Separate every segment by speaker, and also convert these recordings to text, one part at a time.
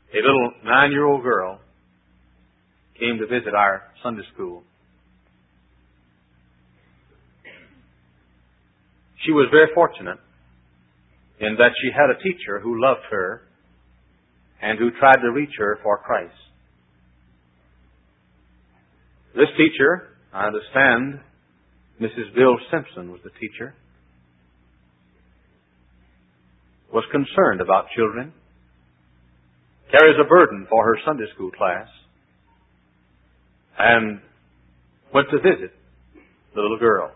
Speaker 1: A little 9-year-old girl came to visit our Sunday school. She was very fortunate in that she had a teacher who loved her and who tried to reach her for Christ. This teacher, I understand, Mrs. Bill Simpson was the teacher, was concerned about children, carries a burden for her Sunday school class, and went to visit the little girl.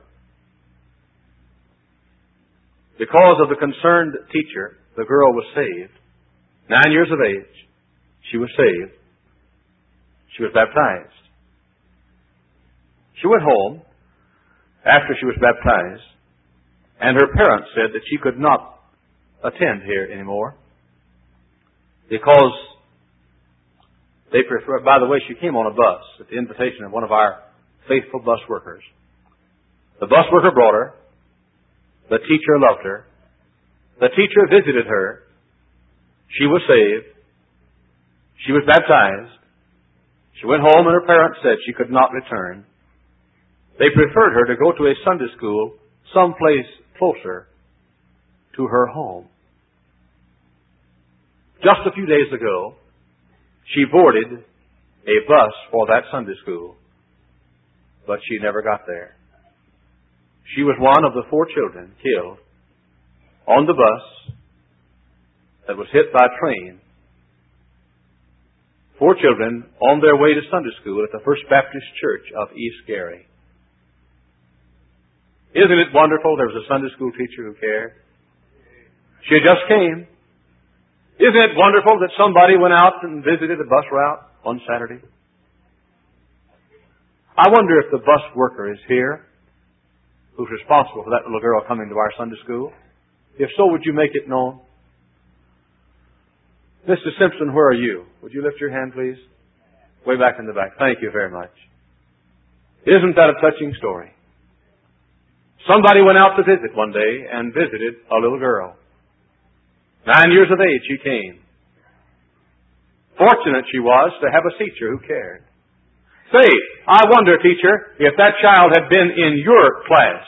Speaker 1: Because of the concerned teacher, the girl was saved. 9 years of age, she was saved. She was baptized. She went home after she was baptized, and her parents said that she could not attend here anymore because they prefer. By the way, she came on a bus at the invitation of one of our faithful bus workers. The bus worker brought her. The teacher loved her. The teacher visited her. She was saved. She was baptized. She went home and her parents said she could not return. They preferred her to go to a Sunday school someplace closer to her home. Just a few days ago, she boarded a bus for that Sunday school, but she never got there. She was one of the 4 children killed on the bus that was hit by a train. 4 children on their way to Sunday school at the First Baptist Church of East Gary. Isn't it wonderful there was a Sunday school teacher who cared? She just came. Isn't it wonderful that somebody went out and visited a bus route on Saturday? I wonder if the bus worker is here who's responsible for that little girl coming to our Sunday school. If so, would you make it known? Mrs. Simpson, where are you? Would you lift your hand, please? Way back in the back. Thank you very much. Isn't that a touching story? Somebody went out to visit one day and visited a little girl. 9 years of age she came. Fortunate she was to have a teacher who cared. Say, I wonder, teacher, if that child had been in your class.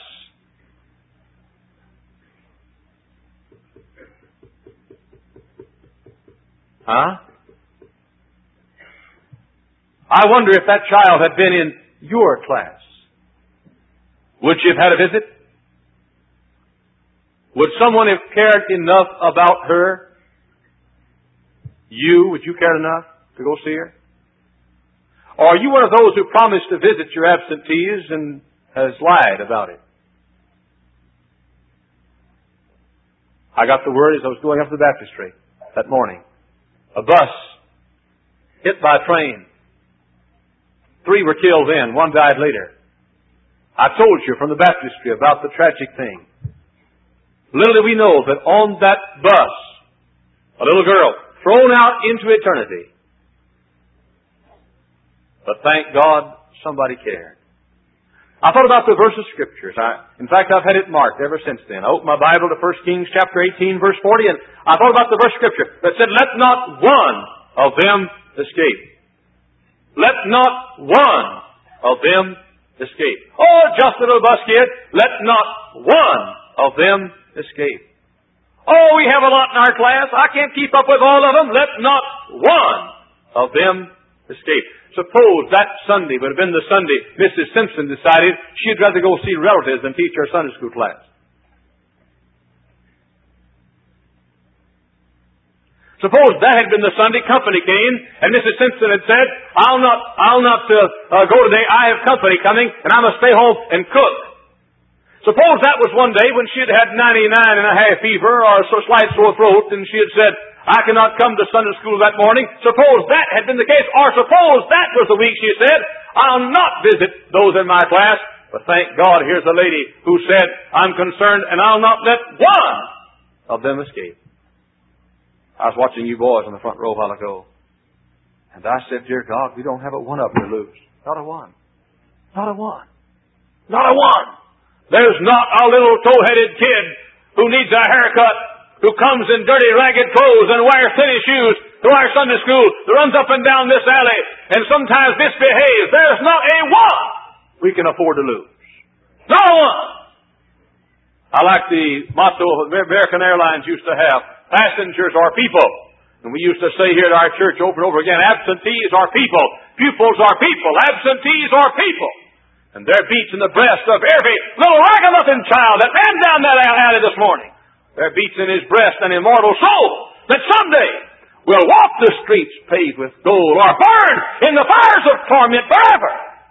Speaker 1: Huh? I wonder if that child had been in your class. Would you have had a visit? Would someone have cared enough about her? Would you care enough to go see her? Or are you one of those who promised to visit your absentees and has lied about it? I got the word as I was going up the baptistry that morning. A bus hit by a train. 3 were killed then. 1 died later. I told you from the baptistry about the tragic thing. Little did we know that on that bus, a little girl thrown out into eternity. But thank God somebody cared. I thought about the verse of Scriptures. In fact, I've had it marked ever since then. I opened my Bible to 1 Kings chapter 18, verse 40, and I thought about the verse of Scripture that said, let not one of them escape. Let not one of them escape. Oh, just a little bus kid. Let not one of them escape. Oh, we have a lot in our class. I can't keep up with all of them. Let not one of them escape. Suppose that Sunday would have been the Sunday Mrs. Simpson decided she'd rather go see relatives than teach her Sunday school class. Suppose that had been the Sunday company came and Mrs. Simpson had said, I'll not go today. I have company coming and I must stay home and cook. Suppose that was one day when she had had 99.5 fever or a slight sore throat and she had said, I cannot come to Sunday school that morning. Suppose that had been the case. Or suppose that was the week she said, I'll not visit those in my class. But thank God, here's a lady who said, I'm concerned and I'll not let one of them escape. I was watching you boys on the front row a while ago. And I said, dear God, we don't have a one of them to lose. Not a one. Not a one. Not a one. There's not a little tow-headed kid who needs a haircut, who comes in dirty, ragged clothes and wears thin shoes, to our Sunday school, that runs up and down this alley, and sometimes misbehaves. There's not a one we can afford to lose. Not a one. I like the motto American Airlines used to have, passengers are people. And we used to say here at our church over and over again, absentees are people, pupils are people, absentees are people. And there beats in the breast of every little ragamuffin child that ran down that alley this morning. There beats in his breast an immortal soul that someday will walk the streets paved with gold or burn in the fires of torment forever.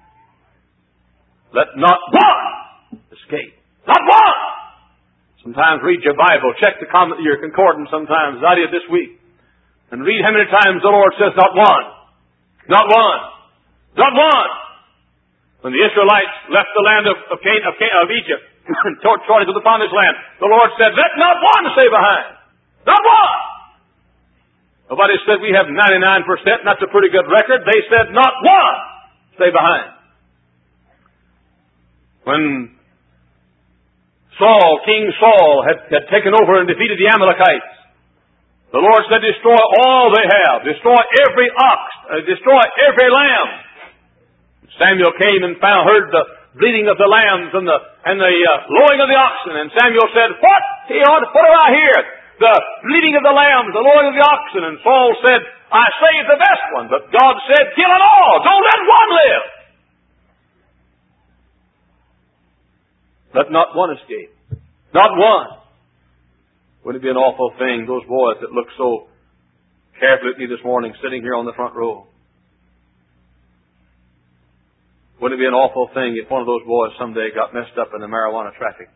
Speaker 1: Let not one escape. Not one. Sometimes read your Bible. Check your concordance sometimes, as I did this week. And read how many times the Lord says, not one. Not one. Not one. When the Israelites left the land of Egypt and started to the promised land, the Lord said, let not one stay behind. Not one. Nobody said we have 99%, and that's a pretty good record. They said not one stay behind. When King Saul had taken over and defeated the Amalekites, the Lord said, destroy all they have. Destroy every ox. Destroy every lamb. Samuel came and heard the bleating of the lambs and the lowing of the oxen. And Samuel said, what do I hear? The bleating of the lambs, the lowing of the oxen. And Saul said, I saved the best one. But God said, kill it all. Don't let one live. Let not one escape. Not one. Wouldn't it be an awful thing, those boys that looked so carefully at me this morning, sitting here on the front row? Wouldn't it be an awful thing if one of those boys someday got messed up in the marijuana traffic?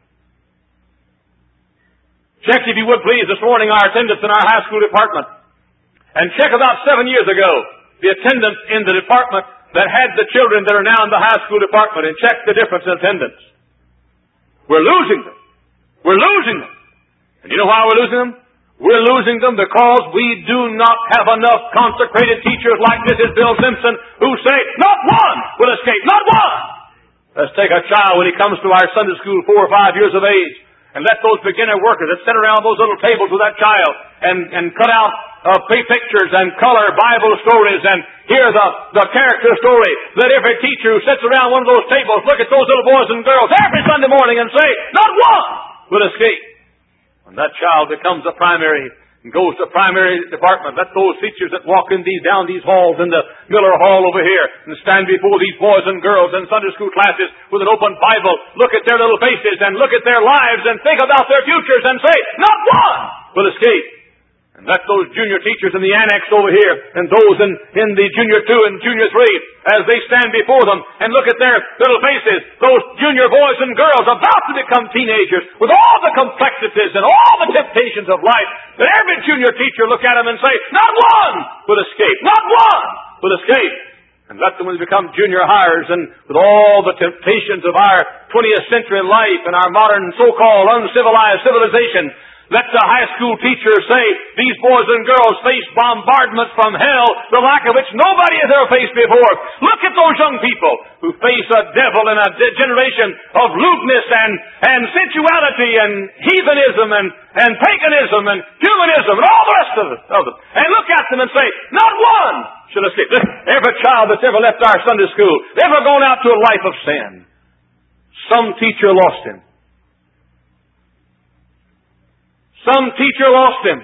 Speaker 1: Check, if you would please, this morning our attendance in our high school department. And check about 7 years ago, the attendance in the department that had the children that are now in the high school department, and check the difference in attendance. We're losing them. We're losing them. And you know why we're losing them? We're losing them because we do not have enough consecrated teachers like Mrs. Bill Simpson who say, not one will escape, not one. Let's take a child when he comes to our Sunday school 4 or 5 years of age, and let those beginner workers that sit around those little tables with that child and cut out pictures and color Bible stories and hear the character story. Let every teacher who sits around one of those tables look at those little boys and girls every Sunday morning and say, not one will escape. When that child becomes a primary and goes to primary department, let those teachers that walk in down these halls in the Miller Hall over here and stand before these boys and girls in Sunday school classes with an open Bible, look at their little faces and look at their lives and think about their futures and say, not one will escape. And let those junior teachers in the annex over here and those in the junior 2 and junior 3, as they stand before them and look at their little faces, those junior boys and girls about to become teenagers with all the complexities and all the temptations of life, that every junior teacher look at them and say, not one will escape, not one will escape. And let them, when they become junior hires and with all the temptations of our 20th century life and our modern so-called uncivilized civilization, let the high school teacher say, these boys and girls face bombardment from hell, the like of which nobody has ever faced before. Look at those young people who face a devil and a generation of lewdness and sensuality and heathenism and paganism and humanism and all the rest of them. And look at them and say, not one should escape. Every child that's ever left our Sunday school, ever gone out to a life of sin, some teacher lost him. Some teacher lost him.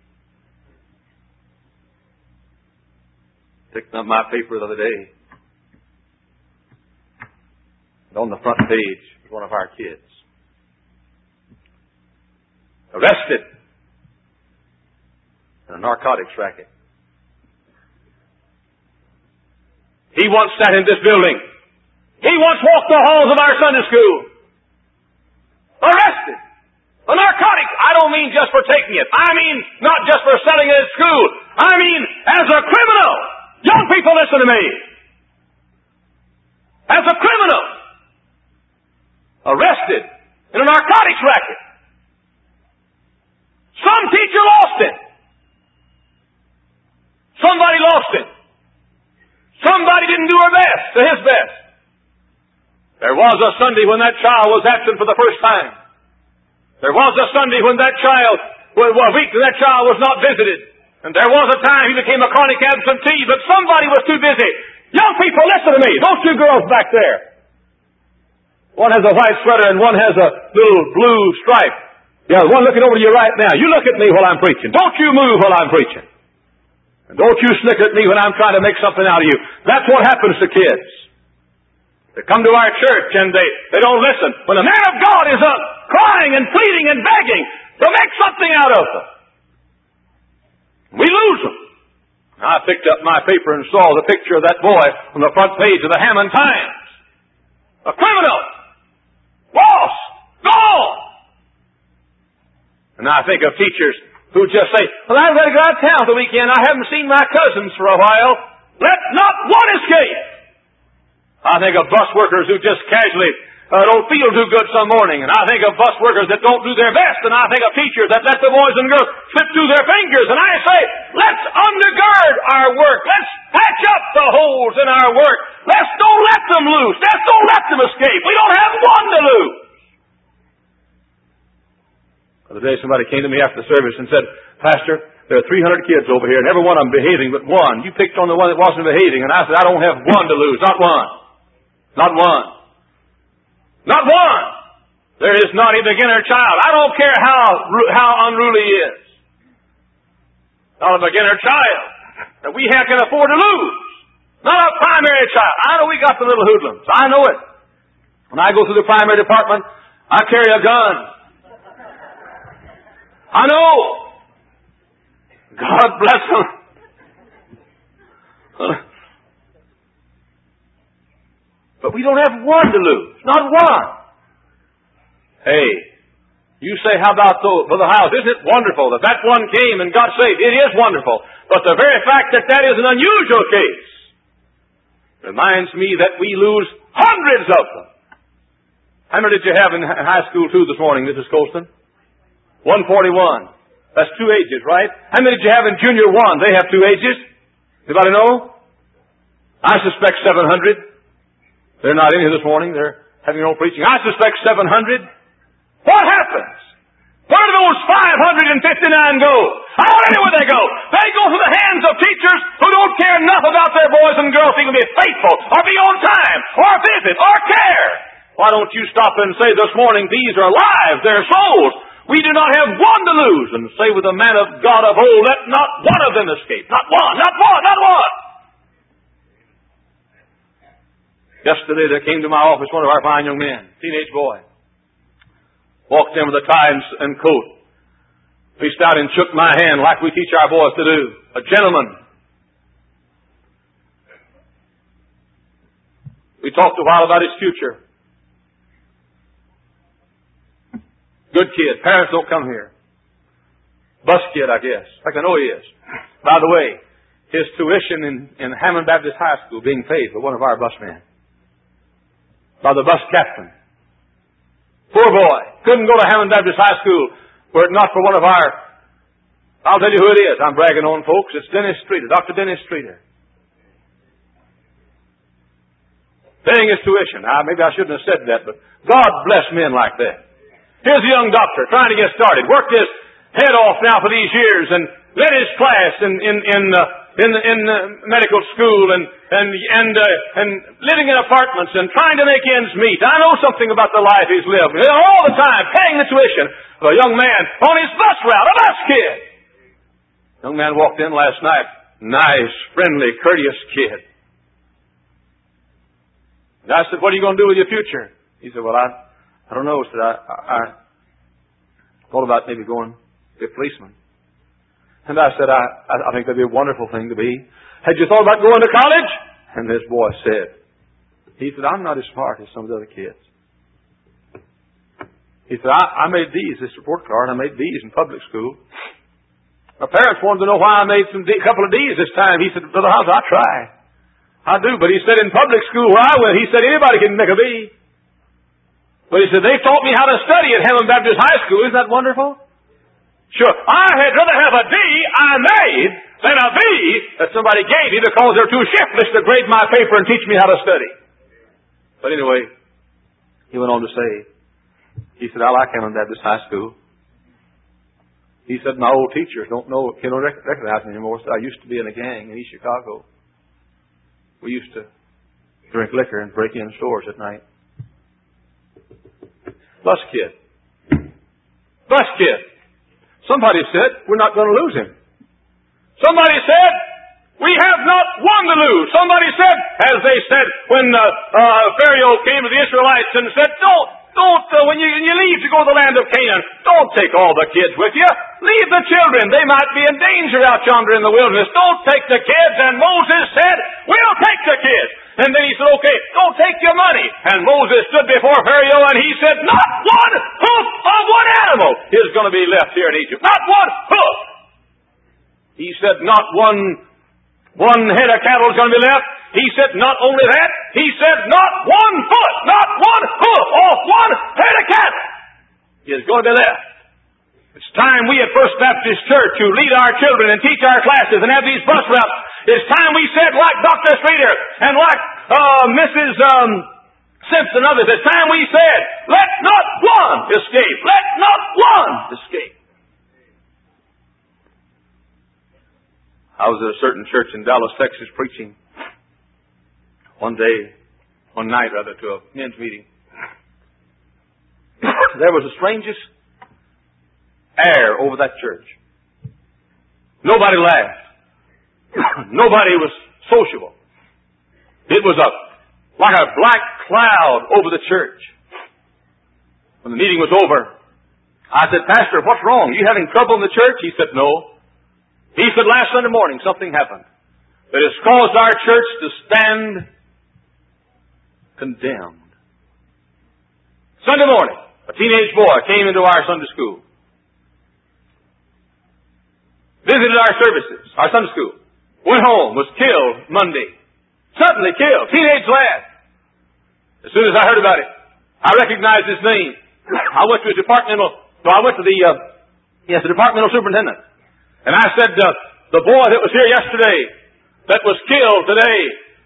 Speaker 1: Picked up my paper the other day. And on the front page was one of our kids. Arrested in a narcotics racket. He once sat in this building. He once walked the halls of our Sunday school. Arrested. A narcotic, I don't mean just for taking it. I mean not just for selling it at school. I mean as a criminal. Young people, listen to me. As a criminal. Arrested in a narcotics racket. Some teacher lost it. Somebody lost it. Somebody didn't do her best, to his best. There was a Sunday when that child was absent for the first time. There was a Sunday when that child, a week that child was not visited. And there was a time he became a chronic absentee, but somebody was too busy. Young people, listen to me. Those two girls back there. One has a white sweater and one has a little blue stripe. Yeah, the one looking over to you right now. You look at me while I'm preaching. Don't you move while I'm preaching. And don't you snicker at me when I'm trying to make something out of you. That's what happens to kids. They come to our church and they don't listen. When the man of God is up crying and pleading and begging to make something out of them, we lose them. I picked up my paper and saw the picture of that boy on the front page of the Hammond Times. A criminal. Lost. Gone. And I think of teachers who just say, well, I've got to go out of town the weekend. I haven't seen my cousins for a while. Let not one escape. I think of bus workers who just casually don't feel too good some morning. And I think of bus workers that don't do their best. And I think of teachers that let the boys and girls slip through their fingers. And I say, let's undergird our work. Let's patch up the holes in our work. Let's don't let them loose. Let's don't let them escape. We don't have one to lose. The other day somebody came to me after the service and said, Pastor, there are 300 kids over here and every one of them behaving but one. You picked on the one that wasn't behaving. And I said, I don't have one to lose. Not one. Not one. Not one. There is not a beginner child. I don't care how unruly he is. Not a beginner child that we can afford to lose. Not a primary child. I know we got the little hoodlums. I know it. When I go through the primary department, I carry a gun. I know. God bless them. But we don't have one to lose. Not one. Hey, you say, how about Brother Hiles? Isn't it wonderful that that one came and got saved? It is wonderful. But the very fact that that is an unusual case reminds me that we lose hundreds of them. How many did you have in high school too this morning, Mrs. Colston? 141. That's 2 ages, right? How many did you have in junior 1? They have 2 ages. Anybody know? I suspect 700. They're not in here this morning. They're having their own preaching. I suspect 700. What happens? Where do those 559 go? I don't know where they go. They go to the hands of teachers who don't care enough about their boys and girls to even be faithful, or be on time, or visit, or care. Why don't you stop and say this morning, these are lives, they're souls. We do not have one to lose. And say with the man of God of old, let not one of them escape. Not one, not one, not one. Yesterday there came to my office one of our fine young men, teenage boy. Walked in with a tie and coat. Reached out and shook my hand like we teach our boys to do. A gentleman. We talked a while about his future. Good kid. Parents don't come here. Bus kid, I guess. In fact, I know he is. By the way, his tuition in Hammond Baptist High School being paid for one of our busmen. By the bus captain. Poor boy. Couldn't go to Hammond Baptist High School were it not for one of our... I'll tell you who it is. I'm bragging on folks. It's Dennis Streeter. Dr. Dennis Streeter. Paying his tuition. Maybe I shouldn't have said that, but God bless men like that. Here's a young doctor trying to get started. Worked his head off now for these years and led his class in medical school and living in apartments and trying to make ends meet. I know something about the life he's lived. All the time paying the tuition of a young man on his bus route, a bus kid. Young man walked in last night. Nice, friendly, courteous kid. And I said, what are you going to do with your future? He said, well, I don't know. He said, I thought about maybe going to be a policeman. And I said, I think that'd be a wonderful thing to be. Had you thought about going to college? And this boy said, he said, I'm not as smart as some of the other kids. He said, I made this report card, I made these in public school. My parents wanted to know why I made a couple of D's this time. He said, Brother House, I try. I do. But he said, in public school where I went, he said, anybody can make a B. But he said, they taught me how to study at Hammond Baptist High School. Isn't that wonderful? Sure. I had rather have a D I made than a B that somebody gave me because they're too shiftless to grade my paper and teach me how to study. But anyway, he went on to say, he said, I like Hammond Baptist High School. He said, my old teachers don't recognize me anymore. So I used to be in a gang in East Chicago. We used to drink liquor and break in stores at night. Bus kid. Bus kid. Somebody said, we're not going to lose him. Somebody said, we have not one to lose. Somebody said, as they said when Pharaoh came to the Israelites and said, when you leave to go to the land of Canaan, don't take all the kids with you. Leave the children. They might be in danger out yonder in the wilderness. Don't take the kids. And Moses said, we'll take the kids. And then he said, okay, don't take your money. And Moses stood before Pharaoh and he said, not one hoof of one animal is going to be left here in Egypt. Not one hoof. He said, not one head of cattle is going to be left. He said, not only that, he said, not one foot, not one hoof off one head of cattle is going to be left. It's time we at First Baptist Church, who lead our children and teach our classes and have these bus routes, it's time we said, like Dr. Streeter and like Mrs. Simpson and others, it's time we said, let not one escape. Let not one escape. I was at a certain church in Dallas, Texas, preaching one night to a men's meeting. There was the strangest air over that church. Nobody laughed. Nobody was sociable. It was like a black cloud over the church. When the meeting was over, I said, Pastor, what's wrong? You having trouble in the church? He said, no. He said, last Sunday morning something happened that has caused our church to stand condemned. Sunday morning, a teenage boy came into our Sunday school, visited our services, our Sunday school, went home, was killed Monday. Suddenly killed. Teenage lad. As soon as I heard about it, I recognized his name. I went to the departmental superintendent. And I said, the boy that was here yesterday, that was killed today,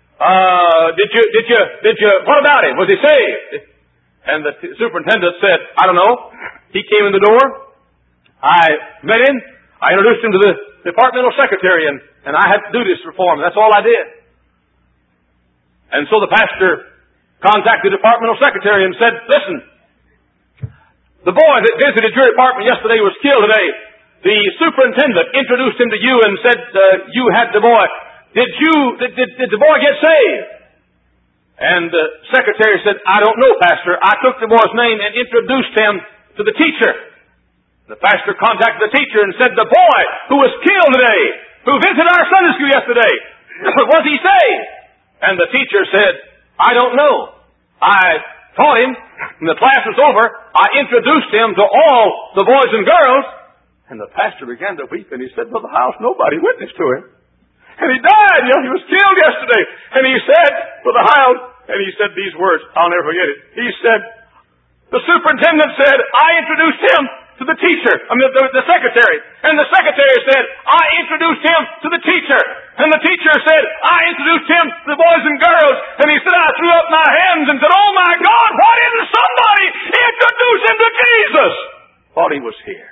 Speaker 1: what about him? Was he saved? And the superintendent said, I don't know. He came in the door. I met him. I introduced him to the departmental secretary, and I had to do this for him. That's all I did. And so the pastor contacted the departmental secretary and said, listen, the boy that visited your department yesterday was killed today. The superintendent introduced him to you and said, you had the boy. Did the boy get saved? And the secretary said, I don't know, Pastor. I took the boy's name and introduced him to the teacher. The pastor contacted the teacher and said, the boy who was killed today, who visited our Sunday school yesterday, was he saved? And the teacher said, I don't know. I taught him. When the class was over, I introduced him to all the boys and girls. And the pastor began to weep, and he said, Brother House, nobody witnessed to him. And he died. He was killed yesterday. And he said, Brother House, and he said these words, I'll never forget it. He said, the superintendent said, I introduced him to the teacher, the secretary. And the secretary said, I introduced him to the teacher. And the teacher said, I introduced him to the boys and girls. And he said, I threw up my hands and said, oh my God, why didn't somebody introduce him to Jesus? Thought he was here.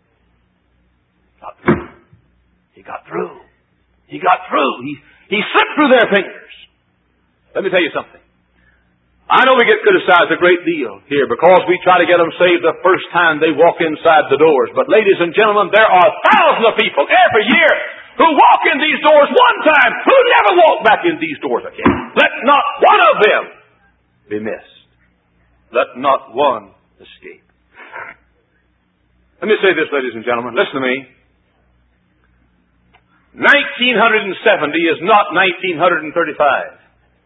Speaker 1: He got through. He got through. He slipped through their fingers. Let me tell you something. I know we get criticized a great deal here because we try to get them saved the first time they walk inside the doors. But ladies and gentlemen, there are thousands of people every year who walk in these doors one time who never walk back in these doors again. Let not one of them be missed. Let not one escape. Let me say this, ladies and gentlemen. Listen to me. 1970 is not 1935.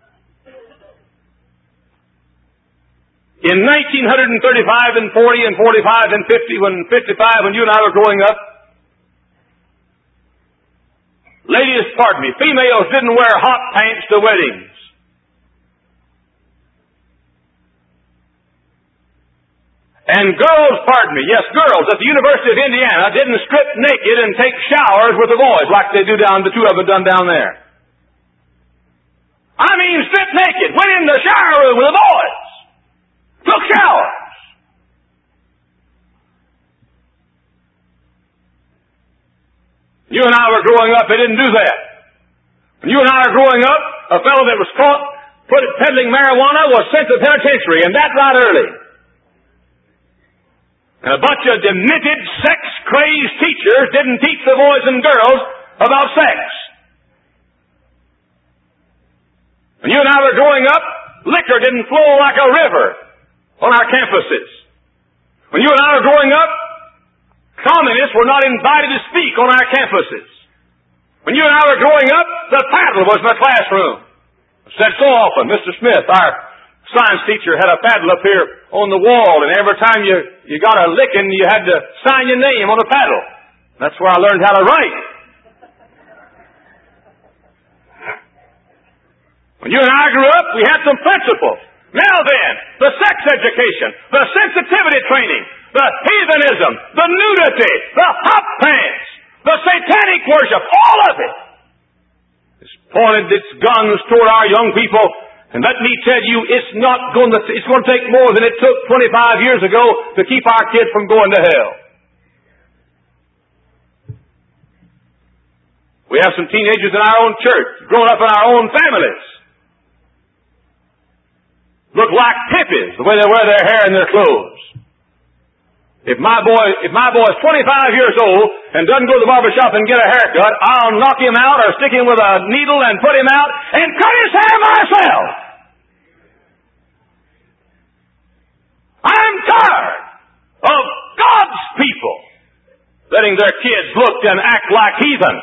Speaker 1: In 1935 and 40 and 45 and 50, when 55, when you and I were growing up, ladies, pardon me, females didn't wear hot pants to weddings. And girls, pardon me, yes, girls at the University of Indiana didn't strip naked and take showers with the boys like they do the two of them done down there. I mean, strip naked, went in the shower room with the boys. Took showers. When you and I were growing up, they didn't do that. When you and I were growing up, a fellow that was caught peddling marijuana was sent to the penitentiary, and that right early. And a bunch of demented, sex-crazed teachers didn't teach the boys and girls about sex. When you and I were growing up, liquor didn't flow like a river on our campuses. When you and I were growing up, communists were not invited to speak on our campuses. When you and I were growing up, the paddle was in the classroom. I said so often, Mr. Smith, our science teacher, had a paddle up here on the wall, and every time you got a licking, you had to sign your name on the paddle. That's where I learned how to write. When you and I grew up, we had some principles. Now then, the sex education, the sensitivity training, the heathenism, the nudity, the hot pants, the satanic worship, all of it has pointed its guns toward our young people. And let me tell you, it's going to take more than it took 25 years ago to keep our kids from going to hell. We have some teenagers in our own church, growing up in our own families. Look like hippies, the way they wear their hair and their clothes. If my boy is 25 years old and doesn't go to the barber shop and get a haircut, I'll knock him out or stick him with a needle and put him out and cut his hair myself. I'm tired of God's people letting their kids look and act like heathen.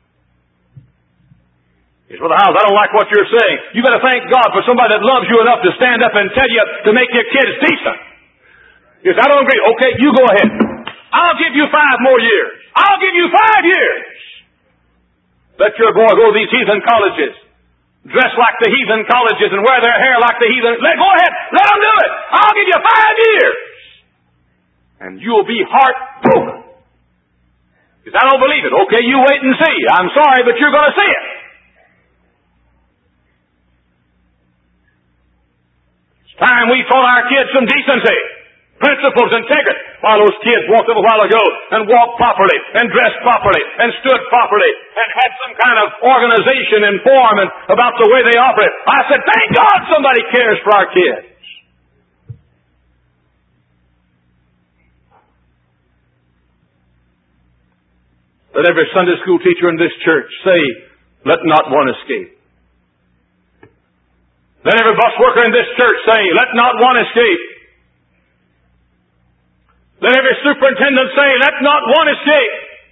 Speaker 1: He's Brother Howes, I don't like what you're saying. You better thank God for somebody that loves you enough to stand up and tell you to make your kids decent. He says, I don't agree. Okay, you go ahead. I'll give you 5 more years. I'll give you 5 years. Let your boy go to these heathen colleges, dress like the heathen colleges and wear their hair like the heathen. Go ahead. Let them do it. I'll give you 5 years. And you'll be heartbroken. Because I don't believe it. Okay, you wait and see. I'm sorry, but you're going to see it. It's time we taught our kids some decency, principles, integrity. While those kids walked up a while ago and walked properly and dressed properly and stood properly and had some kind of organization and form and about the way they operate. I said, thank God somebody cares for our kids. Let every Sunday school teacher in this church say, let not one escape. Let every bus worker in this church say, let not one escape. Let every superintendent say, let not one escape.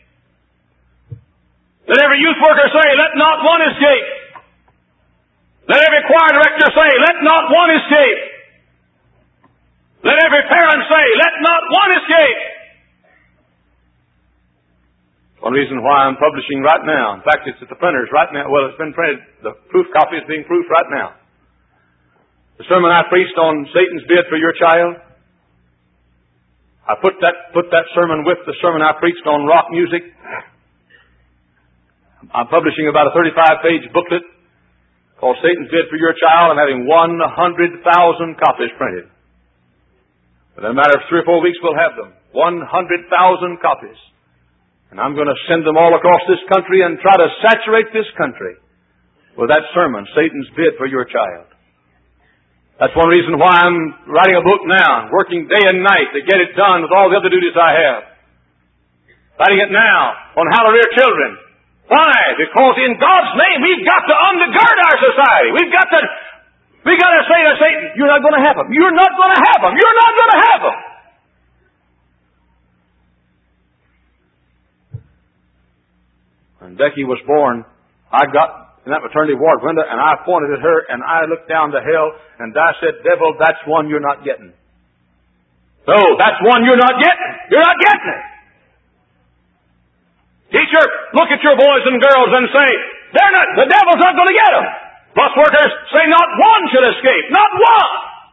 Speaker 1: Let every youth worker say, let not one escape. Let every choir director say, let not one escape. Let every parent say, let not one escape. One reason why I'm publishing right now, in fact, it's at the printers right now. Well, it's been printed. The proof copy is being proofed right now. The sermon I preached on Satan's bid for your child, I put that sermon with the sermon I preached on rock music. I'm publishing about a 35-page booklet called Satan's Bid for Your Child. I'm having 100,000 copies printed. Within a matter of 3 or 4 weeks, we'll have them. 100,000 copies. And I'm going to send them all across this country and try to saturate this country with that sermon, Satan's Bid for Your Child. That's one reason why I'm writing a book now, working day and night to get it done with all the other duties I have. Writing it now on how to rear children. Why? Because in God's name we've got to undergird our society. We've got to say to Satan, you're not going to have them. You're not going to have them. You're not going to have them. When Becky was born, I got in that maternity ward window, and I pointed at her, and I looked down to hell, and I said, devil, that's one you're not getting. No, that's one you're not getting. You're not getting it. Teacher, look at your boys and girls and say, the devil's not going to get them. Bus workers say not one should escape. Not one.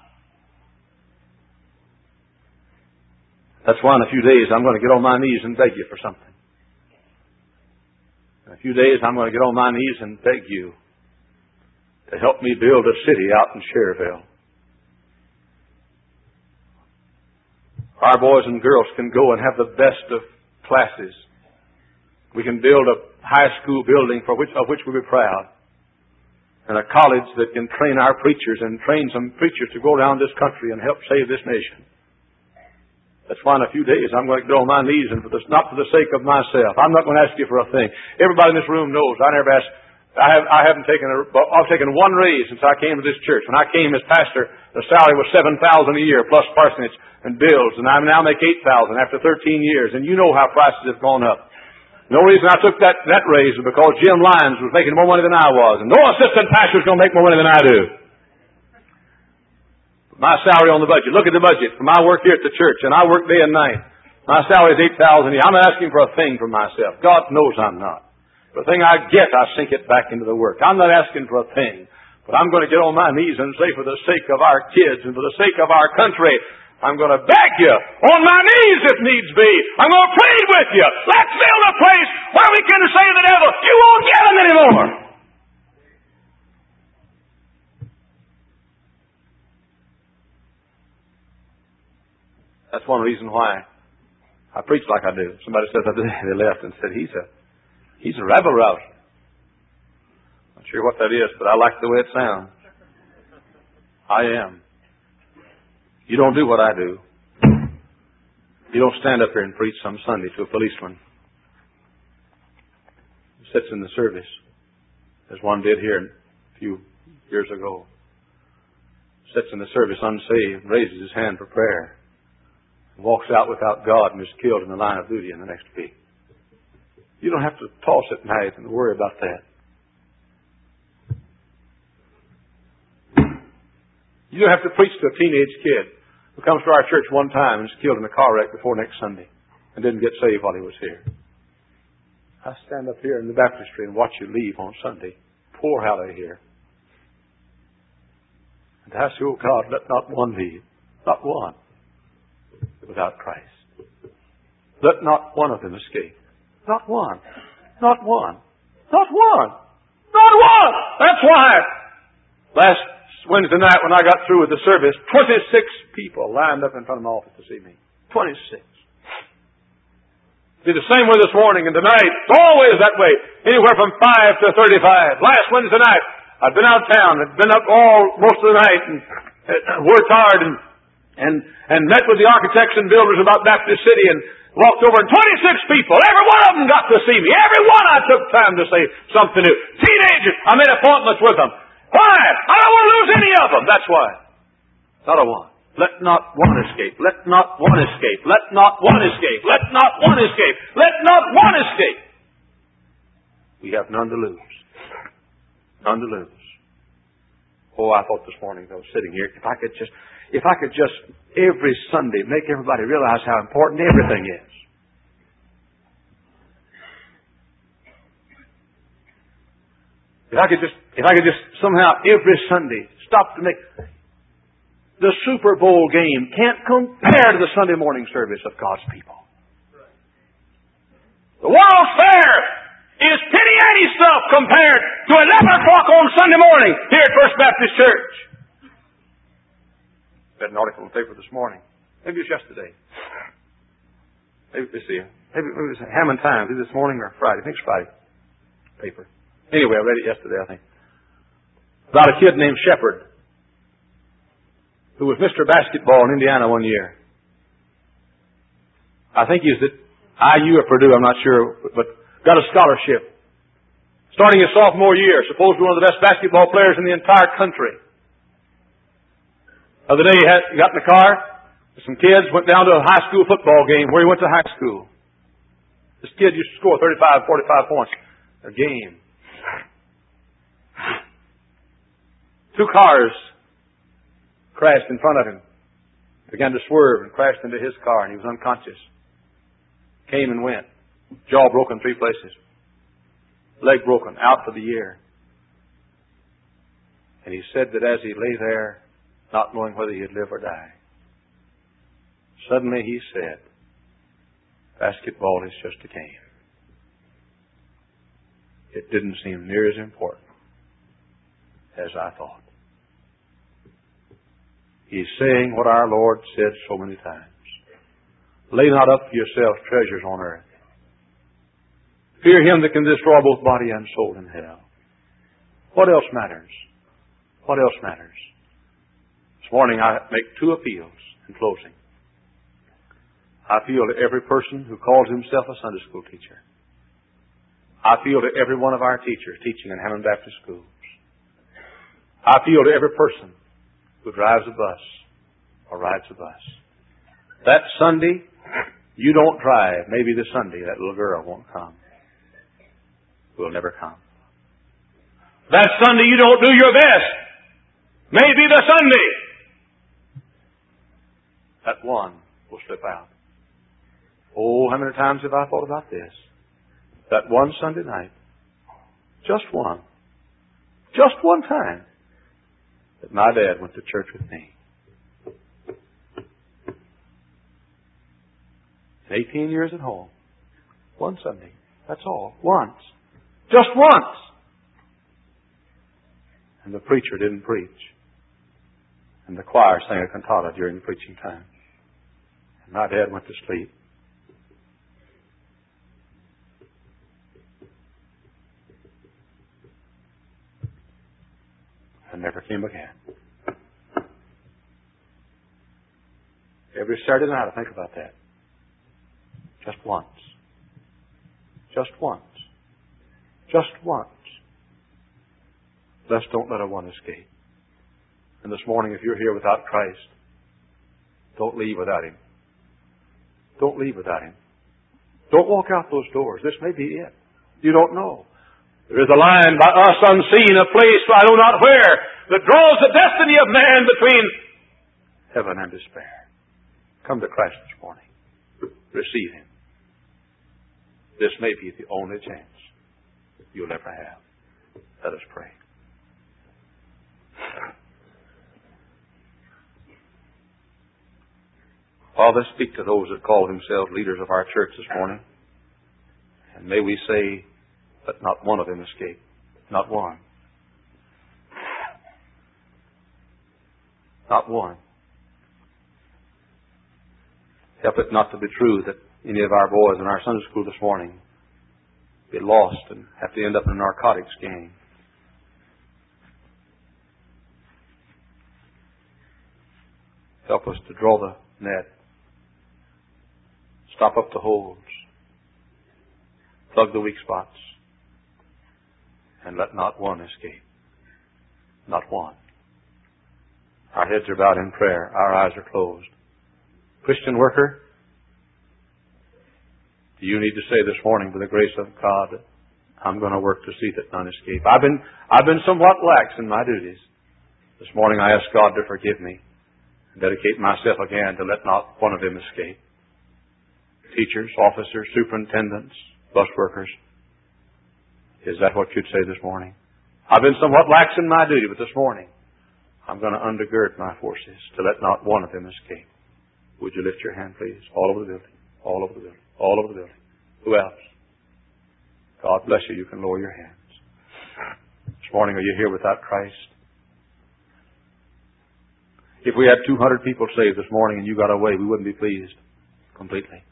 Speaker 1: That's why in a few days I'm going to get on my knees and beg you for something. In a few days, I'm going to get on my knees and beg you to help me build a city out in Cherville. Our boys and girls can go and have the best of classes. We can build a high school building of which we'll be proud. And a college that can train our preachers and train some preachers to go around this country and help save this nation. That's why in a few days I'm going to get on my knees, and not for the sake of myself. I'm not going to ask you for a thing. Everybody in this room knows I've taken one raise since I came to this church. When I came as pastor, the salary was $7,000 a year plus parsonage and bills, and I now make $8,000 after 13 years. And you know how prices have gone up. The only reason I took that raise was because Jim Lyons was making more money than I was, and no assistant pastor is going to make more money than I do. My salary on the budget. Look at the budget for my work here at the church, and I work day and night. My salary is $8,000 a year. I'm not asking for a thing for myself. God knows I'm not. The thing I get, I sink it back into the work. I'm not asking for a thing, but I'm going to get on my knees and say, for the sake of our kids and for the sake of our country, I'm going to beg you on my knees if needs be. I'm going to plead with you. Let's build a place where we can say to the devil, you won't get him anymore. That's one reason why I preach like I do. Somebody said that they left and said, he's a rabble rouser. Not sure what that is, but I like the way it sounds. I am. You don't do what I do. You don't stand up here and preach some Sunday to a policeman who sits in the service, as one did here a few years ago. Sits in the service unsaved, raises his hand for prayer, and walks out without God and is killed in the line of duty in the next week. You don't have to toss at night and worry about that. You don't have to preach to a teenage kid who comes to our church one time and is killed in a car wreck before next Sunday and didn't get saved while he was here. I stand up here in the baptistry and watch you leave on Sunday. Pour out of here. And ask you, oh God, let not one leave. Not one. Without Christ. Let not one of them escape. Not one. Not one. Not one. Not one! That's why last Wednesday night when I got through with the service, 26 people lined up in front of my office to see me. 26. Be the same way this morning and tonight. It's always that way. Anywhere from 5 to 35. Last Wednesday night, I'd been out of town. I'd been up most of the night and worked hard and met with the architects and builders about Baptist City and walked over, and 26 people, every one of them got to see me. Every one I took time to say something to. Teenagers, I made appointments with them. Why? I don't want to lose any of them. That's why. Not a one. Let not one escape. Let not one escape. Let not one escape. Let not one escape. Let not one escape. We have none to lose. None to lose. Oh, I thought this morning as I was sitting here, if I could just every Sunday make everybody realize how important everything is. If I could just somehow every Sunday stop to make the Super Bowl game can't compare to the Sunday morning service of God's people. The World's Fair is penny-ante stuff compared to 11 o'clock on Sunday morning here at First Baptist Church. I read an article in the paper this morning. Maybe it was yesterday. Maybe it was Hammond Times, either this morning or Friday. I think it's Friday. Paper. Anyway, I read it yesterday, I think. About a kid named Shepard, who was Mr. Basketball in Indiana one year. I think he's at IU or Purdue, I'm not sure, but got a scholarship. Starting his sophomore year, supposedly one of the best basketball players in the entire country. The other day he got in the car with some kids, went down to a high school football game where he went to high school. This kid used to score 35, 45 points a game. 2 cars crashed in front of him. Began to swerve and crashed into his car, and he was unconscious. Came and went. Jaw broken 3 places. Leg broken, out for the year. And he said that as he lay there, not knowing whether he'd live or die, suddenly he said, basketball is just a game. It didn't seem near as important as I thought. He's saying what our Lord said so many times. Lay not up for yourselves treasures on earth. Fear Him that can destroy both body and soul in hell. What else matters? What else matters? This morning I make two appeals in closing. I appeal to every person who calls himself a Sunday school teacher. I appeal to every one of our teachers teaching in Hammond Baptist schools. I appeal to every person who drives a bus or rides a bus. That Sunday, you don't drive. Maybe the Sunday that little girl won't come. Will never come. That Sunday you don't do your best. Maybe the Sunday that one will slip out. Oh, how many times have I thought about this? That one Sunday night, just one time, that my dad went to church with me. 18 years at home. One Sunday. That's all. Once. Just once. And the preacher didn't preach. And the choir sang a cantata during the preaching time. And my dad went to sleep. And never came again. Every Saturday night I think about that. Just once. Just once. Just once. Let's don't let a one escape. And this morning, if you're here without Christ, don't leave without Him. Don't leave without Him. Don't walk out those doors. This may be it. You don't know. There is a line by us unseen, a place I know not where, that draws the destiny of man between heaven and despair. Come to Christ this morning. Receive Him. This may be the only chance you'll ever have. Let us pray. Father, speak to those that call themselves leaders of our church this morning. And may we say, let not one of them escape. Not one. Not one. Help it not to be true that any of our boys in our Sunday school this morning get lost and have to end up in a narcotics gang. Help us to draw the net. Stop up the holes. Plug the weak spots. And let not one escape. Not one. Our heads are bowed in prayer. Our eyes are closed. Christian worker, do you need to say this morning, by the grace of God, I'm going to work to see that none escape. I've been somewhat lax in my duties. This morning I ask God to forgive me and dedicate myself again to let not one of them escape. Teachers, officers, superintendents, bus workers. Is that what you'd say this morning? I've been somewhat lax in my duty, but this morning I'm going to undergird my forces to let not one of them escape. Would you lift your hand, please? All over the building. All over the building. All over the building. Who else? God bless you. You can lower your hands. This morning, are you here without Christ? If we had 200 people saved this morning and you got away, we wouldn't be pleased completely.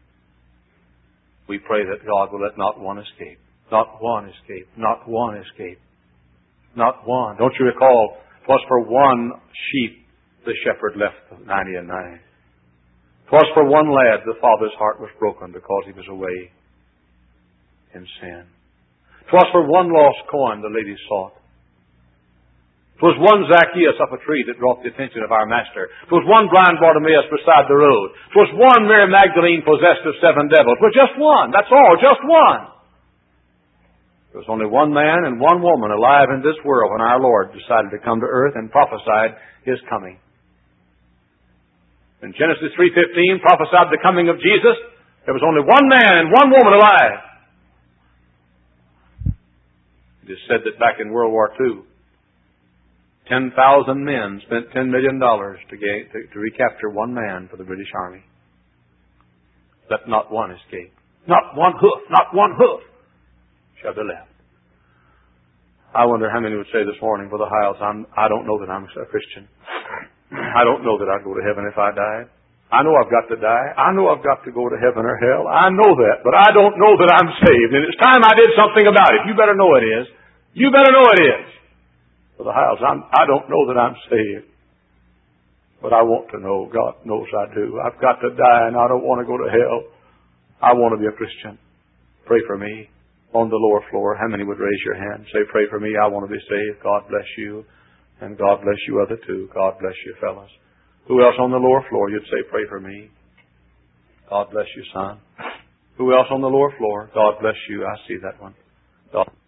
Speaker 1: We pray that God will let not one escape. Not one escape. Not one escape. Not one. Don't you recall, it was for one sheep the shepherd left the 99. It was for one lad the father's heart was broken because he was away in sin. It was for one lost coin the lady sought. It was one Zacchaeus up a tree that brought the attention of our Master. It was one blind Bartimaeus beside the road. It was one Mary Magdalene possessed of 7 devils. It was just one. That's all. Just one. There was only one man and one woman alive in this world when our Lord decided to come to earth and prophesied His coming. In Genesis 3:15 prophesied the coming of Jesus. There was only one man and one woman alive. It is said that back in World War II, 10,000 men spent $10 million to recapture one man for the British Army. Let not one escape. Not one hoof shall be left. I wonder how many would say this morning, Brother Hiles, I don't know that I'm a Christian. I don't know that I'd go to heaven if I died. I know I've got to die. I know I've got to go to heaven or hell. I know that, but I don't know that I'm saved. And it's time I did something about it. You better know it is. You better know it is. For the house, I don't know that I'm saved. But I want to know. God knows I do. I've got to die and I don't want to go to hell. I want to be a Christian. Pray for me. On the lower floor, how many would raise your hand? Say, pray for me. I want to be saved. God bless you. And God bless you other two. God bless you fellas. Who else on the lower floor? You'd say, pray for me. God bless you, son. Who else on the lower floor? God bless you. I see that one. God